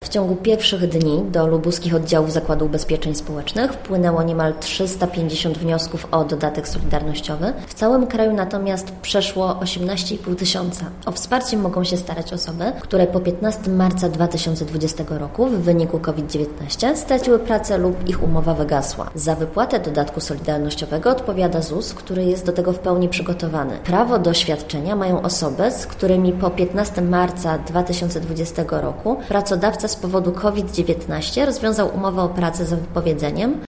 W ciągu pierwszych dni do lubuskich oddziałów Zakładu Ubezpieczeń Społecznych wpłynęło niemal 350 wniosków o dodatek solidarnościowy. W całym kraju natomiast przeszło 18,5 tysiąca. O wsparcie mogą się starać osoby, które po 15 marca 2020 roku w wyniku COVID-19 straciły pracę lub ich umowa wygasła. Za wypłatę dodatku solidarnościowego odpowiada ZUS, który jest do tego w pełni przygotowany. Prawo do świadczenia mają osoby, z którymi po 15 marca 2020 roku pracodawca z powodu COVID-19 rozwiązał umowę o pracę za wypowiedzeniem